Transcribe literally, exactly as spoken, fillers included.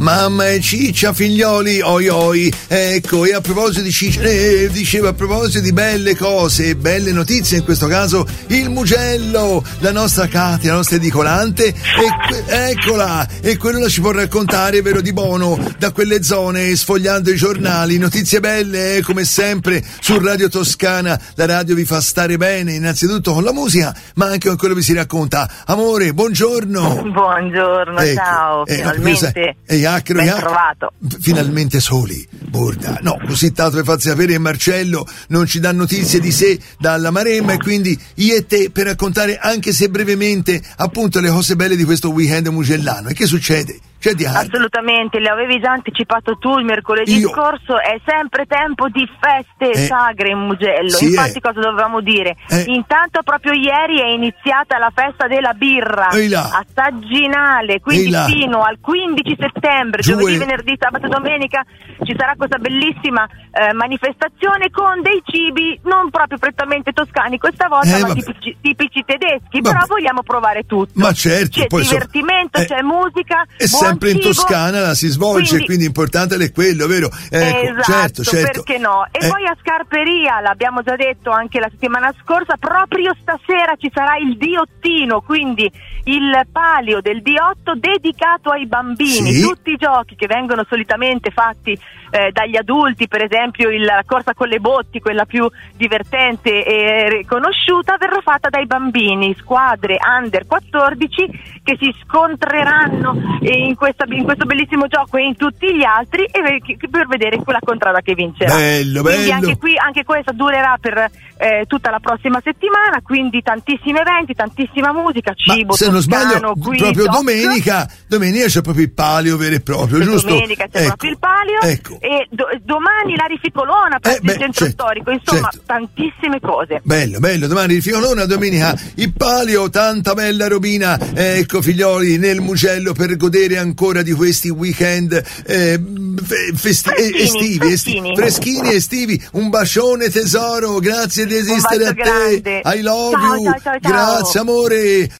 mamma e ciccia figlioli, oi oi. Ecco, e a proposito di ciccia, eh, dicevo a proposito di belle cose, belle notizie, in questo caso il Mugello, la nostra Katia, la nostra edicolante, e que- eccola, e quello la ci può raccontare, vero di buono, da quelle zone, sfogliando i giornali, notizie belle, eh, come sempre, su Radio Toscana. La radio vi fa stare bene, innanzitutto con la musica, ma anche con quello che vi si racconta. Amore, buongiorno. Buongiorno, ecco, ciao, eh, finalmente e acro, ben acro, trovato. Finalmente soli, borda. No, così tanto per farsi sapere che Marcello non ci dà notizie di sé dalla Maremma, e quindi io e te per raccontare, anche se brevemente, appunto le cose belle di questo weekend mugellano. E che succede? C'è di hard. Assolutamente, le avevi già anticipato tu il mercoledì Io. scorso, è sempre tempo di feste Eh. sagre in Mugello. Sì, Infatti eh. cosa dovevamo dire? Eh. Intanto proprio ieri è iniziata la festa della birra Ehi là. a Sagginale, quindi Ehi là. fino al quindici settembre, Giù giovedì, e- venerdì, sabato e domenica ci sarà questa bellissima eh, manifestazione con dei cibi non proprio prettamente toscani questa volta, Eh, ma vabbè. tipici, tipici tedeschi, Vabbè. però vogliamo provare tutto. Ma certo, c'è poi insomma, divertimento, eh, c'è musica, e buon sempre in cibo. Toscana la si svolge, Quindi- quindi importante è quello, vero? Ecco, esatto, certo, certo. perché no? E Eh, poi a Scarperia, l'abbiamo già detto anche la settimana scorsa, proprio stasera ci sarà il diottino, quindi il palio del D otto dedicato ai bambini. Sì. Tutti i giochi che vengono solitamente fatti eh, dagli adulti, per esempio il, la corsa con le botti, quella più divertente e riconosciuta, verrà fatta dai bambini, squadre under quattordici che si scontreranno in, questa, in questo bellissimo gioco e in tutti gli altri, e per, per vedere quella contrada che vincerà. Bello, Quindi bello. anche qui, anche questa durerà per eh, tutta la prossima settimana, quindi tantissimi eventi, tantissima musica, cibo ma se non toscano, sbaglio, qui proprio doc. domenica, domenica c'è proprio il palio vero e proprio, E giusto? domenica c'è Ecco, proprio il palio, ecco. e do- domani la rificolona per Eh, il beh, centro certo, storico, insomma certo. tantissime cose. Bello, bello, domani il Fiolona, domenica il palio, tanta bella robina, ecco figlioli, nel Mugello, per godere ancora di questi weekend eh, fe- festi- Freschini, eh, estivi, freschini. esti- freschini estivi. Un bacione tesoro, grazie di esistere a bacio te, grande. I love Ciao, you, ciao, ciao, ciao. grazie amore.